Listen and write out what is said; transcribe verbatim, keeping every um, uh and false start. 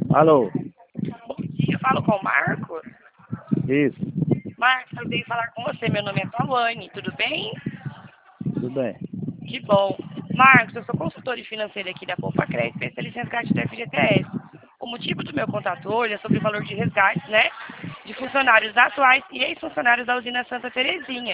Alô? Bom dia, eu falo com o Marcos. Isso, Marcos, eu veio falar com você. Meu nome é Tawane, tudo bem? tudo bem. Que bom. Marcos, eu sou consultora financeira aqui da Poupa Crédito, especialista em resgate do F G T S. O motivo do meu contato hoje é sobre o valor de resgate, né, de funcionários atuais e ex-funcionários da usina Santa Terezinha.